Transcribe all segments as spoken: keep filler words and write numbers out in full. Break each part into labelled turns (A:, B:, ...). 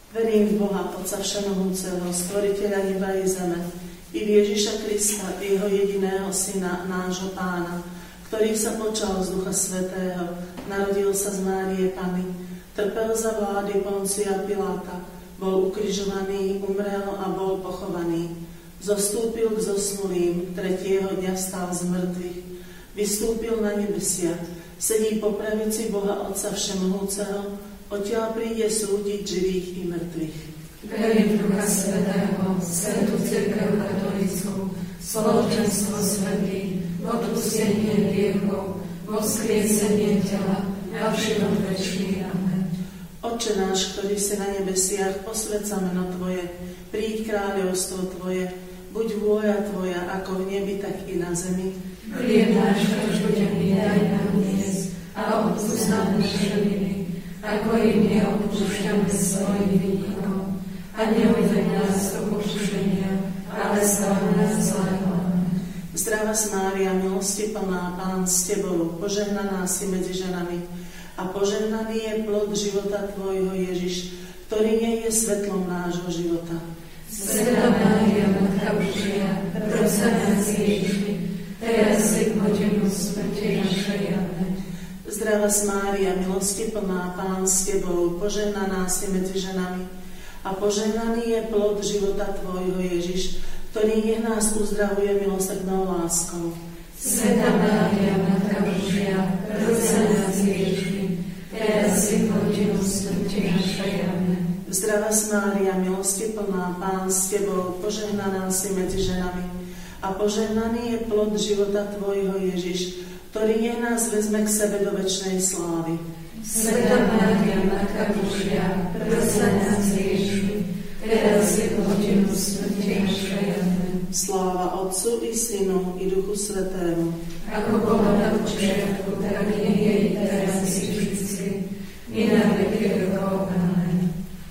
A: Verím v Boha, Otca Všemohúceho, Stvoriteľa neba i zeme, i v Ježiša Krista, jeho jediného Syna, nášho Pána, ktorý sa počal z Ducha Svätého, narodil sa z Márie Panny, trpel za vlády Poncia Piláta, bol ukrižovaný, umrel a bol pochovaný. Zostúpil k zosnulým, tretieho dňa stál z mŕtvych, vystúpil na nebesia, sedí po pravici Boha Otca Všemohúceho, odtiaľ príde súdiť živých i mŕtvych.
B: Verím v Ducha Svätého, Svätú Cirkev katolícku, spoločenstvo svätých, odpustenie hriechov, voskriesenie tela a život večný. Amen.
A: Otče náš, ktorý si na nebesiach, posväť sa meno Tvoje, príď kráľovstvo Tvoje, buď vôľa Tvoja, ako v nebi, tak i na zemi.
B: Chlieb náš každodenný daj nám dnes a odpusť nám naše viny, ako i my odpúšťame svojim vinníkom. A neuveď nás do pokušenia, ale zbav nás zlého.
A: Zdravá Mária, milosti plná, Pán s Tebou, požehnaná si medzi ženami a požehnaný je plod života Tvojho Ježiš, ktorý nie je svetlom nášho života.
B: Svätá Mária, Matka Božia, pros za nás hriešnych, teraz i v hodinu smrti našej. Amen.
A: Zdravá Mária, milosti plná, Pán s Tebou, požehnaná si medzi ženami a požehnaný je plod života Tvojho Ježiš, ktorý nech nás uzdravuje milosrdnou láskou.
B: Svätá Mária, Matka Božia, pros za nás hriešnych, teraz i v hodinu smrti našej. Amen.
A: Zdravá Mária, milosti plná, Pán s Tebou, požehnaná si medzi ženami a požehnaný je plod života Tvojho Ježiš, ktorý nech nás vezme k sebe do večnej slávy.
B: Svätá Mária, Matka Božia, pros za nás hriešnych, teraz i v hodinu smrti našej. Amen.
A: Sláva Otcu i Synu i Duchu Svätému.
B: Ako bolo na počiatku, tak nie je i teraz i vždycky, i na veky vekov. Amen.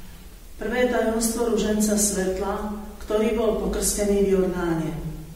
A: Prvé tajomstvo ruženca svetla, ktorý bol pokrstený v Jordáne.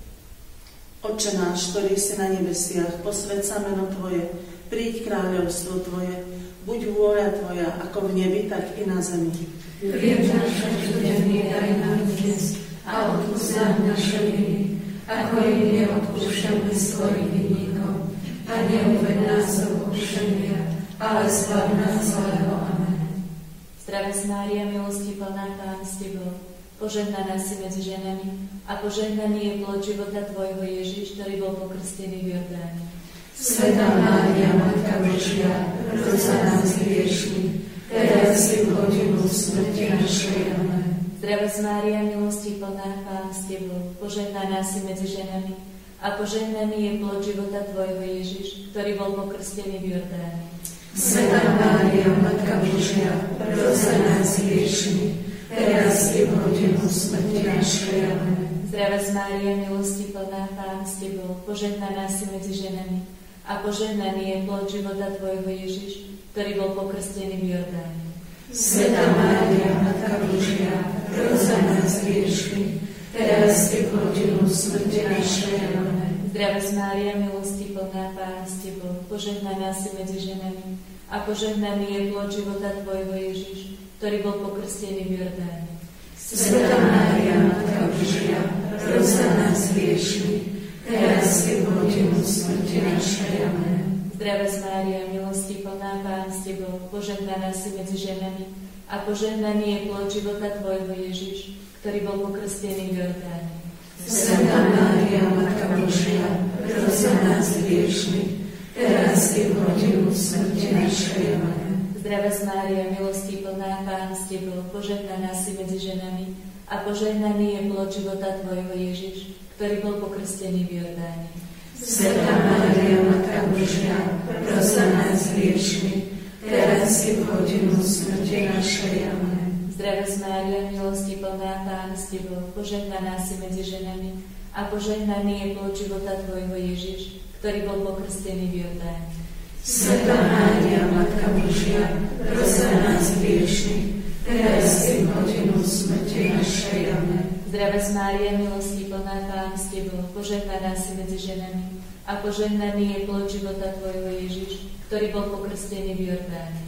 A: Otče náš, ktorý si na nebesiach, posväť sa meno Tvoje, príď kráľovstvo Tvoje, buď vôľa Tvoja, ako v nebi, tak i na zemi.
B: Chlieb náš každodenný daj nám dnes a odpusť nám naše viny, ako i my odpúšťame svojim vinníkom. A neuveď nás do pokušenia, ale zbav nás zlého. Amen.
C: Zdravá Mária, milosti plná, Pán s Tebou, požehnaná si medzi ženami a požehnaný je plod života Tvojho Ježiš, ktorý bol pokrstený v Jordáne.
B: Svätá Mária, Matka Božia, pros za nás hriešnych, teraz i v hodinu smrti našej. Amen.
C: Zdravá Mária, milosti plná, Pán s Tebou, požehnaná si medzi ženami a požehnaný je plod života Tvojho Ježiš, ktorý bol pokrstený v Jordáne.
B: Svätá Mária, Matka Božia, pros za nás hriešnych, teraz i v hodinu smrti našej. Amen.
C: Zdravá Mária, milosti plná, Pán s Tebou, požehnaná si medzi ženami a požehnaný je plod života Tvojho Ježiš, ktorý bol pokrstený v Jordáne.
B: Svätá Mária, Matka Božia, pros za nás hriešnych, teraz i v hodinu smrti našej. Amen.
C: Zdravá Mária, milosti plná, Pán s Tebou, požehnaná si medzi ženami a požehnaný je plod života Tvojho Ježiš, ktorý bol pokrstený v Jordáne.
B: Svätá Mária, Matka Božia, pros za nás hriešnych, teraz i v hodinu smrti našej. Amen.
C: Zdravá Mária, milosti plná, Pán s Tebou, požehnaná si medzi ženami a požehnaný je plod života Tvojho Ježiš, ktorý bol pokrstený v Jordáne.
B: Svätá Mária, Matka Božia, pros za nás hriešnych, teraz i v hodinu smrti našej. Amen.
C: Zdravá Mária, milosti plná, Pán s Tebou, požehnaná si medzi ženami a požehnaný je plod života Tvojho Ježiš, ktorý bol pokrstený v Jordáne.
B: Svätá Mária, Matka Božia, pros za nás hriešnych, teraz i v hodinu smrti našej. Amen.
C: Zdravá Mária, milosti plná, Pán s Tebou, požehnaná si medzi ženami a požehnaný je plod života Tvojho Ježiš, ktorý bol pokrstený v Jordáne.
B: Svätá Mária, Matka Božia, pros za nás hriešnych, teraz i v hodinu smrti našej. Amen.
C: Zdravá Mária, milosti plná, Pán s Tebou, požehnaná si medzi ženami a požehnaný je plod života Tvojho Ježiš, ktorý bol pokrstený v Jordáne.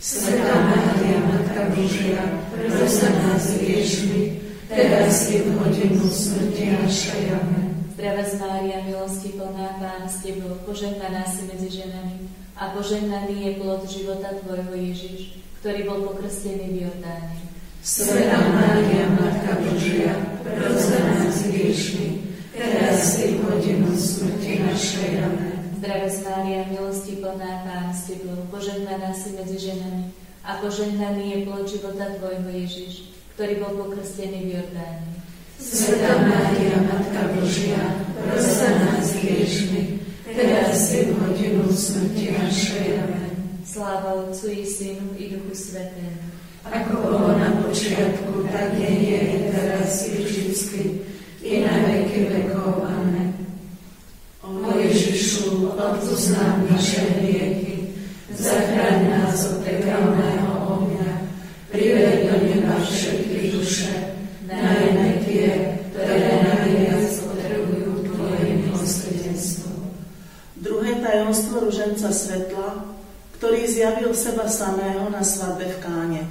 B: Svätá Mária, Matka Božia, pros za nás hriešnych, teraz i v hodinu smrti našej. Amen.
C: Zdravá Mária, milosti plná, Pán s Tebou, požehnaná si medzi ženami a požehnaný je plod života Tvojho Ježiš, ktorý bol pokrstený v Jordáne.
B: Svätá Mária, Matka Božia, pros za nás hriešnych, teraz i v hodinu smrti našej. Amen.
C: Zdravá Mária, milosti plná, Pán s Tebou, požehnaná si medzi ženami a požehnaný je plod života Tvojho Ježiš, ktorý bol pokrstený v Jordáne.
B: Svätá Mária, Matka Božia, pros za nás hriešnych, teraz i v hodinu smrti našej. Amen.
C: Sláva Otcu i Synu i Duchu Svätému.
B: Ako bolo na počiatku, tak nie je i teraz i vždycky, i na veky vekov. Amen. O Ježišu, odpusť nám naše hriechy, zachráň nás od pekelného ohňa, priveď do neba všetky duše, najmä tie, ktoré najviac potrebujú Tvoje milosrdenstvo.
A: Druhé tajomstvo ruženca svetla, ktorý zjavil seba samého na svadbe v Káne.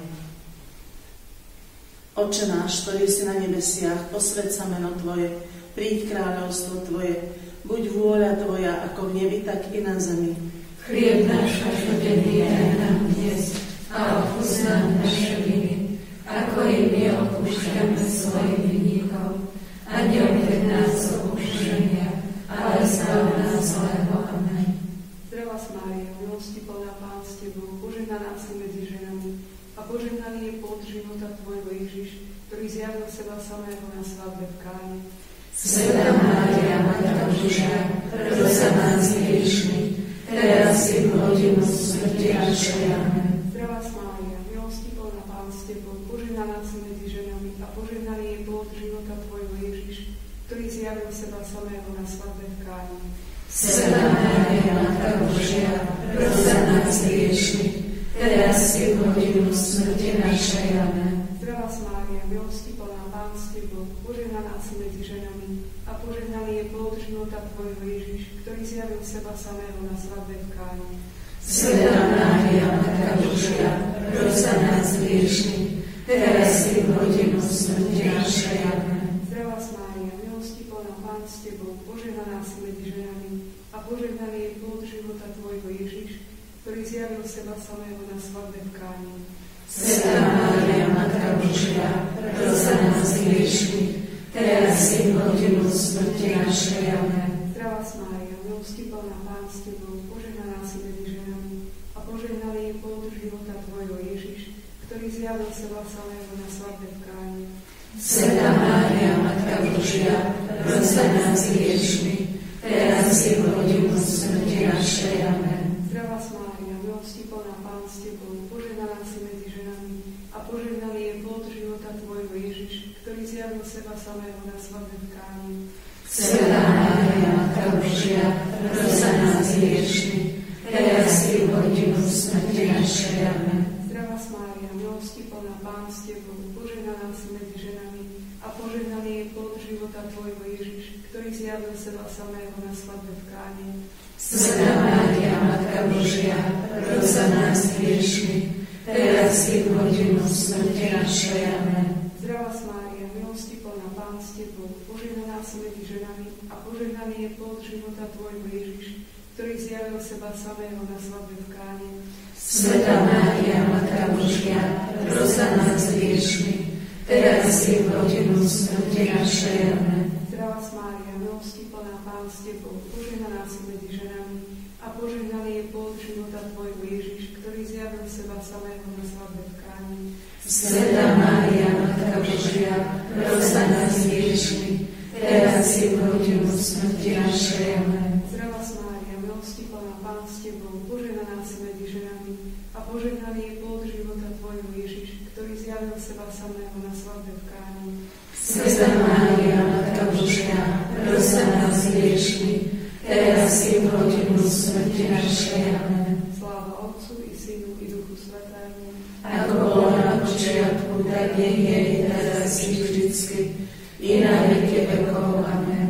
A: Otče náš, ktorý si na nebesiach, posväť sa meno Tvoje, príď kráľovstvo Tvoje, buď vôľa Tvoja, ako v nebi, tak i na zemi.
B: Chlieb náš každodenný daj nám dnes a odpusť nám naše viny, ako i my odpúšťame svojim vinníkom. A neuveď nás do pokušenia, ale zbav nás zlého. Amen.
D: Zdravá Mária, milosti plná, Pán s Tebou, požehnaná si medzi ženami a požehnaný je plod života Tvojho Ježiš, ktorý zjavil seba samého na svadbe v Káne.
B: Svätá Mária, Matka Božia, pros za nás hriešnych, teraz i v hodinu smrti našej. Amen.
D: Zdravá Mária, milosti plná, Pán s Tebou, požehnaná si medzi ženami a požehnaný je plod života Tvojho Ježiš, ktorý zjavil seba samého na svadbe v Káne.
B: Svätá Mária, Matka Božia, pros za nás hriešnych, teraz i v hodinu smrti našej. Amen.
D: Zdravá Mária, milosti plná, Pán s Tebou, požehnaná si medzi ženami a požehnaný je plod života Tvojho Ježiš, ktorý zjavil seba samého na svadbe v Káne.
B: Svätá Mária, Matka Božia, pros za nás hriešnych, teraz i v hodinu smrti našej. Amen.
D: Zdravá Mária, milosti plná, Pán s Tebou, požehnaná si medzi ženami a požehnaný je plod života Tvojho Ježiš, ktorý zjavil seba samého na svadbe v Káne.
B: Svätá Mária, Matka Božia, pros za nás hriešnych, teraz i v hodinu smrti našej. Amen.
D: Zdravá Mária, milosti plná, Pán s Tebou, požehnaná si medzi ženami a požehnaný je plod života Tvojho Ježiš, ktorý zjavil seba samého na svadbe v Káne.
B: Svätá Mária, Matka Božia, pros za nás hriešnych, teraz i v hodinu smrti našej. Amen.
D: Zdravá Mária, milosti plná, Pán s Tebou, požehnaná si medzi ženami a požehnaný je plod života Tvojho Ježiš, ktorý zjavil seba samého na svadbe v Káne.
B: Svätá Mária, Matka Božia, pros za nás hriešnych, teraz i v hodinu smrti našej. Amen.
D: Zdravá Mária, milosti plná, Pán s Tebou, požehnaná si medzi ženami a požehnaný je plod života Tvojho Ježiš, ktorý zjavil seba samého na svadbe v Káne.
B: Svätá Mária, Matka Božia, pros za nás hriešnych, teraz i v hodinu smrti našej. Amen.
D: Zdravá Mária, milosti plná, Pán s Tebou, požehnaná si medzi ženami a požehnaný je plod života Tvojho Ježiš, ktorý zjavil seba samého na svadbe v Káne.
B: Svätá Mária, Matka Božia, pros za nás hriešnych, teraz i v hodinu smrti našej. Amen.
D: Zdravá Mária, milosti plná, Pán s Tebou, požehnaná si medzi ženami a požehnaný je plod života Tvojho Ježiš, ktorý zjavil seba samého na svadbe v Káne.
B: Svätá Mária, Matka Božia, pros za nás hriešnych, teraz i v hodinu smrti našej. Amen.
D: Zdravá Mária, milosti plná, Pán s Tebou, požehnaná si medzi ženami a požehnaný je plod života Tvojho Ježiš, ktorý zjavil seba samého na svadbe v Káne.
B: Svätá Mária, Matka Božia, pros za nás hriešnych, teraz i v hodinu smrti našej. Amen.
D: Sláva Otcu i Synu i Duchu Svätému.
B: Ako bolo na počiatku, tak nie je i teraz i vždycky, i na veky vekov. Amen.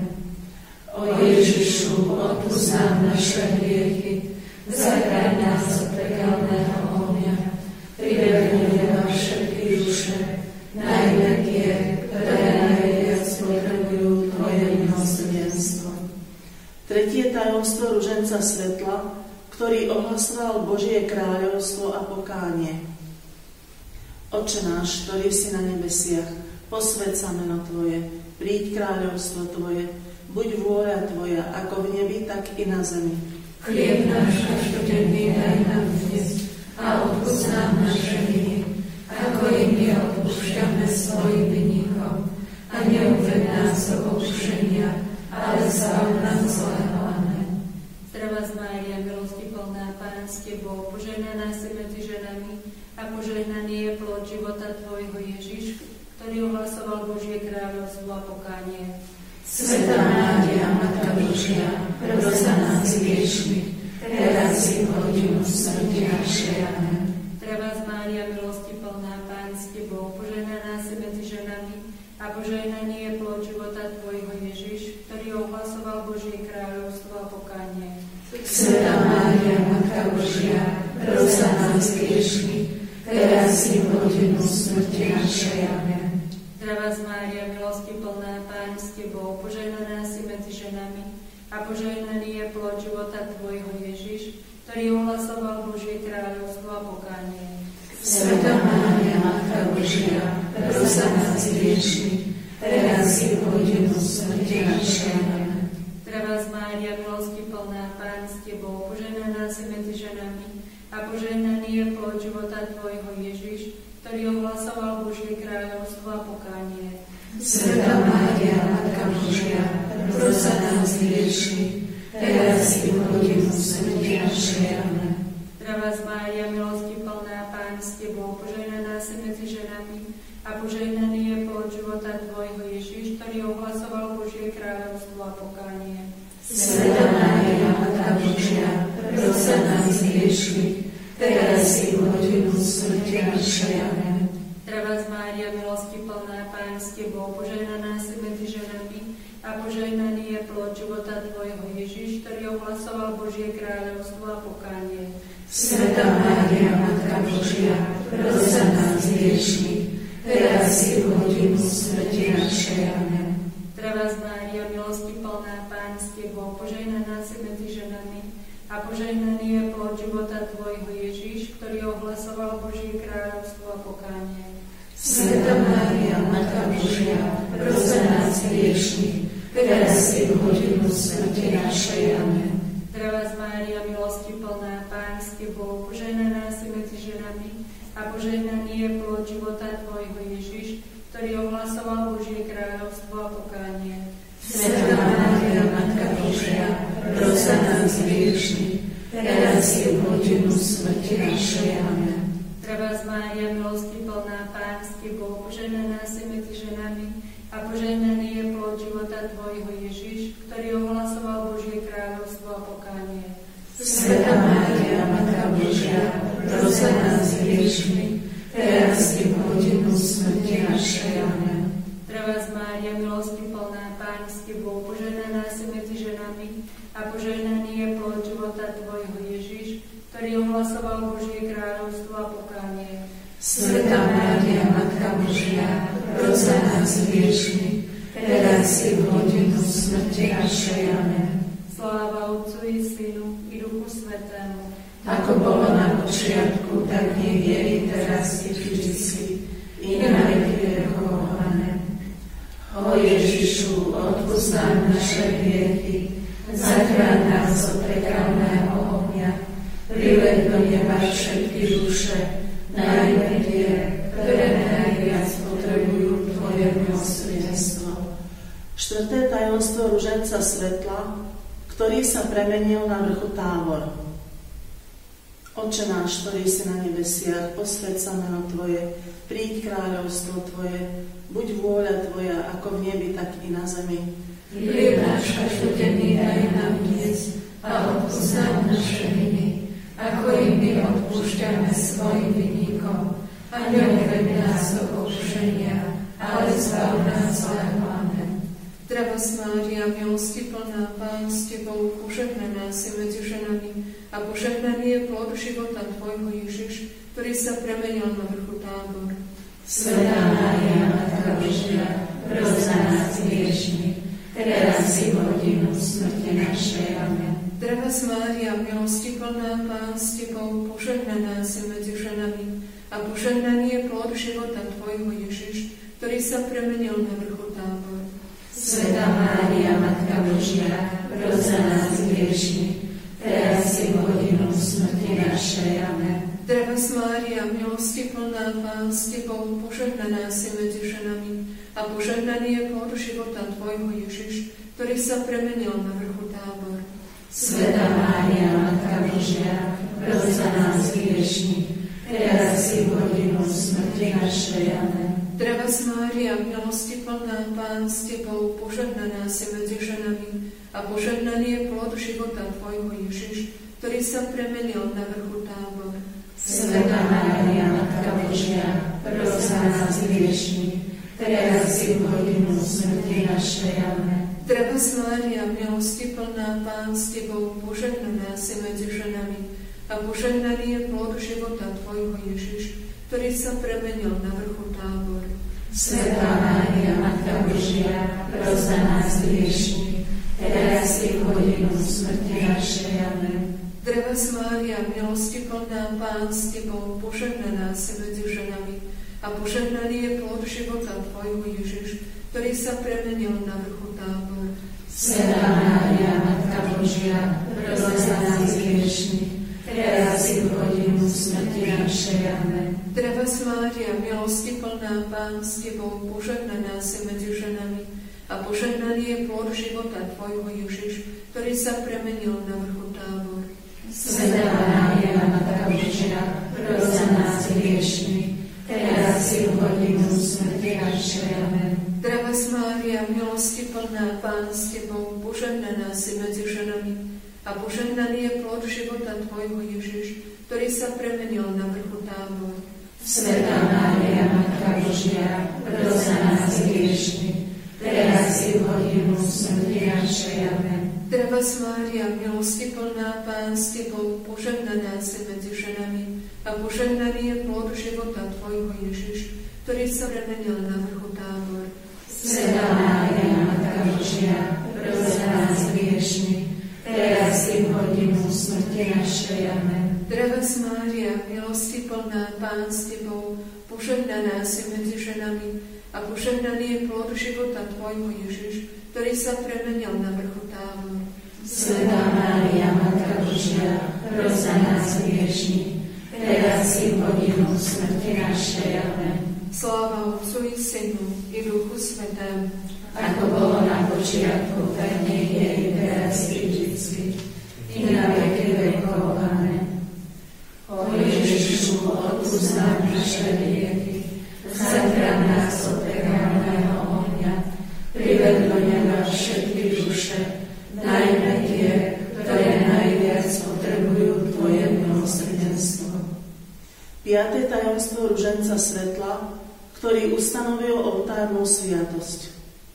B: O Ježišu, odpusť nám naše hriechy, zachráň nás od pekelného ohňa,
A: tajomstvo ruženca svetla, ktorý ohlasoval Božie kráľovstvo a pokánie. Oče náš, ktorý si na nebesiach, posväť sa meno Tvoje, príď kráľovstvo Tvoje, buď vôľa Tvoja, ako v nebi, tak i na zemi.
B: Chlieb náš každodenný daj nám dnes a odpusť nám naše viny, ako i my odpúšťame svojim vinníkom. A neuved nás do pokušenia, ale zbav nás zlého. Amen.
C: Zdravá Mária, milosti plná, Pán s Tebou, požehnaná si medzi ženami a požehnaný je plod života Tvojho Ježiš, ktorý ohlasoval Božie kráľovstvo a pokánie.
B: Svätá Mária, Matka Božia, pros za nás hriešnych, teraz i v hodinu smrti našej. Amen.
C: Zdravá Mária, milosti plná, Pán s Tebou, požehnaná si medzi ženami a požehnaný je plod života Tvojho Ježiš, ktorý ohlasoval Božie kráľovstvo a pokánie.
B: Svätá Mária, Matka Božia, pros za nás hriešnych, teraz i v hodinu smrti našej. Amen.
C: Zdravá Mária, milosti plná, Pán s Tebou, požehnaná si medzi ženami a požehnaný je plod života Tvojho Ježiš, ktorý ohlasoval Božie kráľovstvo a pokánie.
B: Svätá Mária, Matka Božia, pros za nás hriešnych, teraz i v hodinu smrti našej. Amen.
C: Zdravá Mária, milosti plná, Pán s Tebou, požehnaná si medzi ženami a požehnaný je plod života Tvojho Ježiš, ktorý ohlasoval Božie kráľovstvo a pokánie.
B: Svätá Mária, Matka Božia, pros za nás hriešnych, teraz i v hodinu smrti našej. Amen.
C: Zdravá Mária, milosti plná, Pán s Tebou, požehnaná si medzi ženami a požehnaný je plod života Tvojho Ježiš, ktorý ohlasoval Božie kráľovstvo a pokánie.
B: Svätá Mária, Matka Božia, pros za nás hriešnych, teraz i v hodinu smrti našej. Amen.
C: Zdravá Mária, milosti plná, Pán s Tebou, požehnaná si medzi ženami a požehnaný je plod života Tvojho Ježiš, ktorý ohlasoval Božie kráľovstvo a pokánie.
B: Svätá Mária, Matka Božia, pros za nás hriešnych, teraz i v hodinu smrti našej. Amen.
C: Zdravá Mária, milosti plná, Pán s Tebou, požehnaná si medzi ženami a požehnaný je plod života Tvojho Ježiš, ktorý ohlasoval Božie kráľovstvo a pokánie.
B: Svätá Mária, Matka Božia, pros za nás hriešnych, teraz i v hodinu smrti našej. Amen.
C: Zdravá Mária, milosti plná, Pán s Tebou, požehnaná si medzi ženami a požehnaný je plod života Tvojho Ježiš, ktorý ohlasoval Božie kráľovstvo a pokánie.
B: Svätá Mária, Matka Božia, pros za nás hriešnych, teraz i v hodinu smrti našej. Amen.
C: Zdravá Mária, milosti plná, Pán s Tebou, požehnaná si medzi ženami a požehnaný je plod života Tvojho Ježiš, ktorý ohlasoval Božie kráľovstvo a pokánie.
B: Svätá Mária, Matka Božia, pros za nás hriešnych, teraz i v hodinu smrti našej. Amen.
C: Zdravá Mária, milosti plná, Pán s Tebou, požehnaná si medzi ženami a požehnaný je plod života Tvojho Ježiš, ktorý ohlasoval Božie kráľovstvo a pokánie.
B: Svätá Mária, Matka Božia, pros za nás hriešnych, teraz i v hodinu smrti našej. Amen.
C: Sláva Otcu i Synu i Duchu Svätému,
B: ako bolo na počiatku, tak nech je i teraz i vždycky, i na veky vekov. Amen. O Ježišu, odpusť nám naše hriechy, zachráň nás od pekelného ohňa, priveď do neba všetky duše, najmä tie, ktoré najviac potrebujú Tvoje milosrdenstvo.
A: Štvrté tajomstvo ruženca svetla, ktorý sa premenil na vrchu Tábor. Oče náš, ktorý si na nebesiach, posväť sa meno Tvoje, príď kráľovstvo Tvoje, buď vôľa Tvoja, ako v nebi, tak i na zemi.
B: Chlieb náš každodenný daj nám dnes a odpusť nám naše viny, ako i my odpúšťame svojim vinníkom. A neuveď nás do pokušenia, ale zbav nás zlého. Amen.
D: Zdravá Mária, milosti plná, Pán s Tebou, požehnaná si medzi ženami a požehnaný je plod života Tvojho Ježiš, ktorý sa premenil na vrchu Tábor.
B: Svätá Mária, Matka Božia, pros za nás hriešnych, teraz i v hodinu smrti našej. Amen.
E: Zdravá Mária, milosti plná, Pán s Tebou, požehnaná si medzi ženami a požehnaný je plod života Tvojho Ježiš, ktorý sa premenil na vrchu Tábor.
B: Svätá Mária, Matka Božia, pros za nás hriešnych, teraz i v hodinu smrti našej. Amen.
E: Zdravá Mária, milosti plná, Pán s Tebou, požehnaná si medzi ženami a požehnaný je plod života Tvojho Ježiš, ktorý sa premenil na vrchu Tábor.
B: Svätá Mária, Matka Božia, pros za nás hriešnych, teraz i v hodinu smrti našej. Amen.
E: Zdravá Mária, milosti plná, Pán s Tebou, požehnaná si medzi ženami a požehnaný je plod života Tvojho Ježiš, ktorý sa premenil na vrchu Tábor.
B: Svätá Mária, Matka Božia, pros za nás hriešnych, teraz i v hodinu smrti našej. Amen.
E: Zdravá Mária, milosti plná, Pán s Tebou, požehnaná si medzi ženami a požehnaný je plod života Tvojho Ježiš, ktorý sa premenil na vrchu Tábor.
B: Svätá Mária, Matka Božia, pros za nás hriešnych, teraz i v hodinu smrti našej. Amen.
E: Zdravá Mária, milosti plná, Pán s Tebou, požehnaná si medzi ženami a požehnaný je plod života Tvojho Ježiš, ktorý sa premenil na vrchu Tábor.
B: Svätá Mária, Matka Božia, pros za nás hriešnych, teraz i v hodinu smrti našej. Amen.
E: Zdravá Mária, milosti plná, Pán s Tebou, požehnaná si medzi ženami a požehnaný je plod života Tvojho Ježiš, ktorý sa premenil na vrchu Tábor.
B: Svätá Mária, Matka Božia, pros za nás hriešnych, teraz i v hodinu smrti našej. Amen.
E: Zdravá Mária, milosti plná, Pán s Tebou, požehnaná si medzi ženami a požehnaný je plod života Tvojho Ježiš, ktorý sa premenil na vrchu Tábor.
B: Svätá Mária, Matka Božia, pros za nás hriešnych, teraz i v hodinu smrti našej. Amen.
E: Zdravá Mária, milosti plná, Pán s Tebou, požehnaná si medzi ženami a požehnaný je plod života Tvojho Ježiš, ktorý sa premenil na vrchu Tábor.
B: Svätá Mária, Matka Božia, pros za nás hriešnych, teraz i v hodinu smrti našej. Amen.
E: Zdravá Mária, milosti plná, Pán s Tebou, požehnaná si medzi ženami a požehnaný je plod života Tvojho Ježiš, ktorý sa premenil na vrchu Tábor.
B: Svätá Mária, Matka Božia, pros za nás hriešnych, teraz i v hodinu smrti našej. Amen.
E: Sláva Otcu i Synu i Duchu Svätému,
B: ako bolo na počiatku, tak nech je i teraz i vždycky, i na veky vekov. Amen. O Ježišu, odpusť nám naše hriechy, zachráň nás od pekelného ohňa, prived do neba všetky duše, najmä tie, ktoré najviac potrebujú Tvoje milosrdenstvo.
A: Piaté tajomstvo ruženca svetla, ktorý ustanovil oltárnu sviatosť.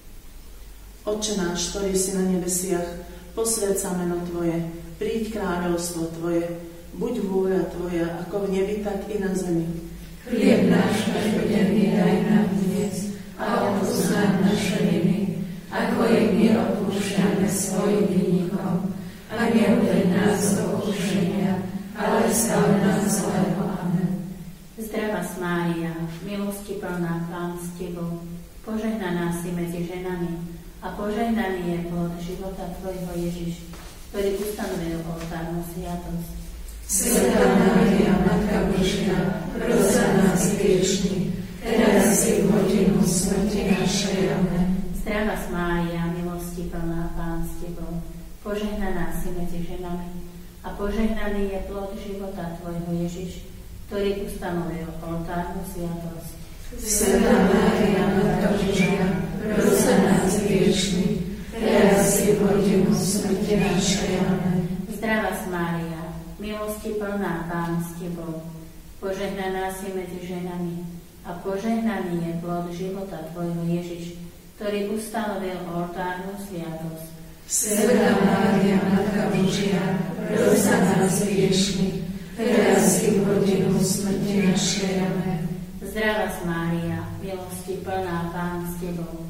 A: Otče náš, ktorý si na nebesiach, posväť sa meno Tvoje, príď kráľovstvo Tvoje, buď vôľa Tvoja, ako v nebi, tak i na zemi.
B: Chlieb náš každodenný daj nám dnes a odpusť nám naše viny, ako i my odpúšťame svojim vinníkom. A neuved nás do pokušenia, ale zbav nás zlého. Amen.
F: Zdravá Mária, milosti plná, Pán s Tebou, požehnaná si medzi ženami a požehnaný je plod života Tvojho Ježiš, ktorý ustanovil oltárnu sviatosť.
B: Svätá Mária, Matka Božia, pros za nás hriešnych, teraz i v hodinu smrti našej. Amen.
F: Zdravá Mária, milosti plná, Pán s Tebou, požehnaná si medzi ženami a požehnaný je plod života Tvojho Ježiš, ktorý ustanovil oltárnu sviatosť.
B: Svätá Mária, Matka Božia, pros za nás hriešnych, teraz i v hodinu smrti našej. Amen.
F: Zdravá Mária, milosti plná, Pán s Tebou, požehnaná si medzi ženami a požehnaný je plod života Tvojho Ježiš, ktorý ustanovil oltárnu sviatosť.
B: Svätá Mária, Matka Božia, pros za nás hriešnych, teraz i v hodinu smrti našej. Amen.
F: Zdravá Mária, milosti plná, Pán s Tebou,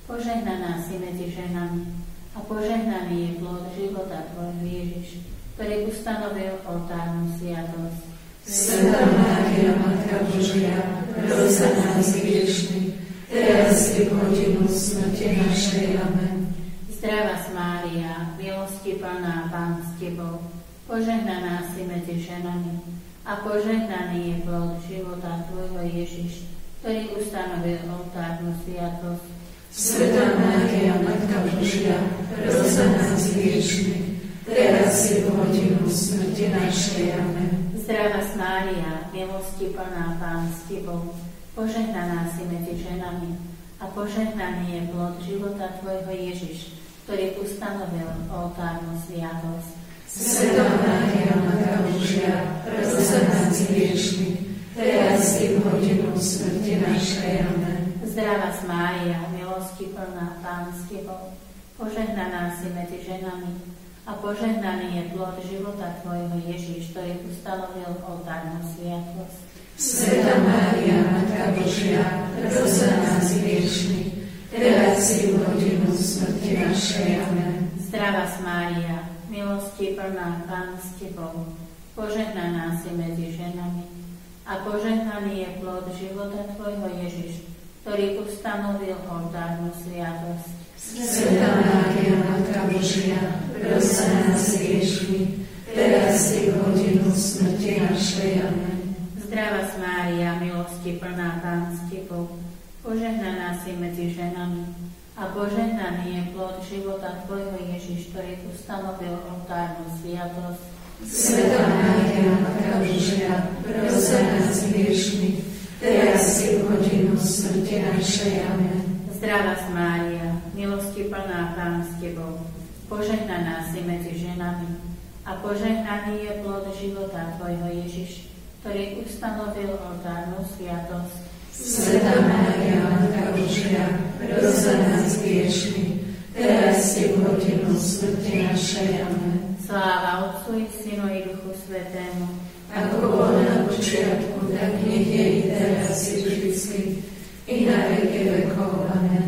F: Požehnaná si medzi ženami a požehnaný je plod života tvojho Ježiš, ktorý ustanovil oltárnu sviatosť.
B: Svätá Mária, Matka Božia, pros za nás hriešnych, teraz i v hodinu smrti našej. Amen.
F: Zdravá Mária, milosti plná, Pán s tebou, požehnaná si medzi ženami a požehnaný je plod života tvojho Ježiš, ktorý ustanovil oltárnu sviatosť.
B: Svätá Mária, Matka Božia, pros za nás hriešnych, teraz i v hodinu smrti našej. Amen.
F: Zdravá Mária, milosti plná, Pán s tebou, požehnaná si medzi ženami a požehnaný je plod života tvojho Ježiš, ktorý ustanovil oltárnu sviatosť.
B: Svätá Mária, Matka Božia, pros za nás hriešnych, teraz i v hodinu smrti našej. Amen.
F: Zdravá Mária, milosti plná, Pán s tebou, požehnaná si medzi ženami a požehnaný je plod života tvojho Ježiš, ktorý ustanovil oltárnu sviatosť.
B: Svätá Mária, Matka Božia, pros za nás hriešnych, teraz i v hodinu smrti našej. Amen.
F: Zdravá Mária, milosti plná, Pán s tebou, požehnaná si medzi ženami a požehnaný je plod života tvojho Ježiš, ktorý ustanovil oltárnu sviatosť.
B: Svätá Mária, Matka Božia, pros za nás hriešnych, teraz i v hodinu smrti našej. Amen.
F: Zdravá Mária, milosti plná, Pán s tebou, požehnaná si medzi ženami a požehnaný je plod života tvojho Ježiš, ktorý ustanovil oltárnu sviatosť.
B: Svätá Mária, Matka Božia, pros za nás hriešnych, teraz i v hodinu smrti našej. Amen.
F: Zdravá Mária, milosti plná, Pán s tebou, požehnaná si medzi ženami a požehnaný je plod života tvojho Ježiš, ktorý ustanovil oltárnu sviatosť.
B: Svätá Mária, Matka Božia, pros za nás hriešnych, teraz i v hodinu smrti našej. Amen.
F: Sláva Otcu i Synu i Duchu Svätému,
B: ako bolo na počiatku, tak nech je i teraz i vždycky, i na veky vekov. Amen.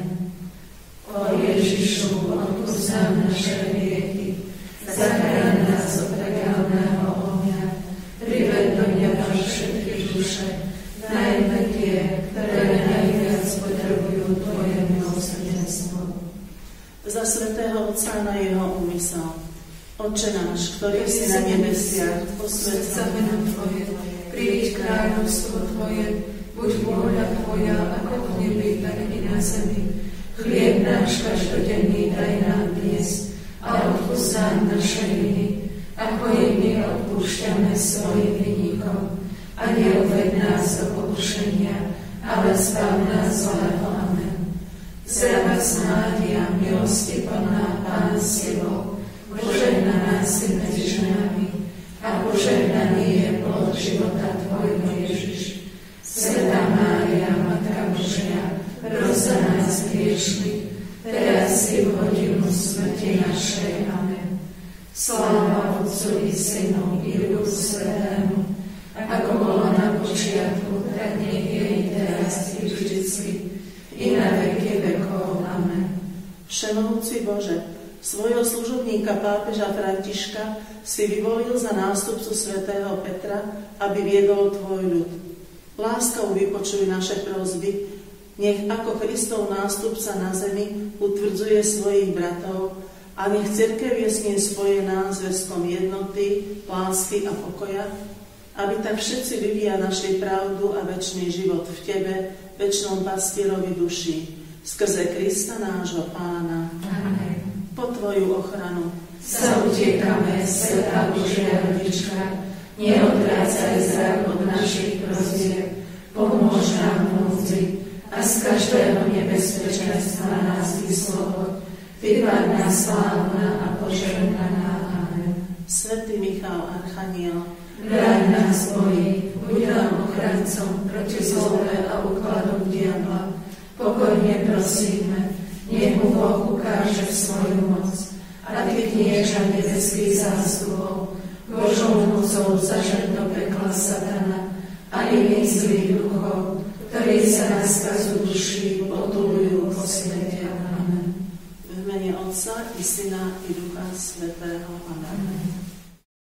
B: O Ježišu, odpusť nám naše hriechy, zachráň nás od pekelného ohňa, priveď do neba všetky duše, najmä tie, ktoré najviac potrebujú Tvoje milosrdenstvo.
A: Za svätého Otca na jeho úmysel. Otče náš, ktorý si na nebesiach, posväť sa meno Tvoje, príď kráľovstvo Tvoje, buď vôľa Tvoja, ako v nebi, tak i na zemi. Chlieb náš každodenný daj nám dnes a odpusť nám naše viny, ako i my odpúšťame svojim vinníkom. A neuveď nás do pokušenia, ale zbav nás zlého. Amen. Zdravá Mária, milosti plná, Pán s tebou, požehnaná si medzi ženami a požehnaný je plod života tvojho Ježiš. Svätá Mária, Matka Božia, pros za nás hriešnych, teraz i v hodinu smrti našej. Amen. Sláva Otcu i Synu i Duchu Svätému, ako bolo na počiatku, tak nech je i teraz i vždycky, i na veky vekov. Amen. Všemohúci Bože, svojho služobníka pápeža Františka si vyvolil za nástupcu svätého Petra, aby viedol tvoj ľud. Láskavo vypočuj naše prosby, nech ako Kristov nástupca na zemi utvrdzuje svojich bratov a nech cirkev je s ním spojená zväzkom jednoty, lásky a pokoja, aby tak všetci ľudia našli pravdu a večný život v Tebe, večnom pastierovi duší, skrze Krista nášho Pána.
B: Amen.
A: Po Tvoju ochranu
B: sa utiekame, Svätá Božia Rodička, neodvrácaj zrak od našich prozieb, pomôž nám v núdzi a z každého nebezpečenstva nás vyslobod, vybav nás slávna a požehnaná. Amen.
A: Svätý Michal Archaniel,
B: bráň nás boji, buď nám ochrancom proti zlome a úkladom diabla. Pokojne prosíme, nech mu Boh ukáže svoju moc a ty knieža nebeských zástupov, Božou mocou zažať do pekla satana a iných zlých duchov, ktorí sa na skazu duší potulujú po svete.
A: mene Otca i Syna i Ducha Svätého. Amen.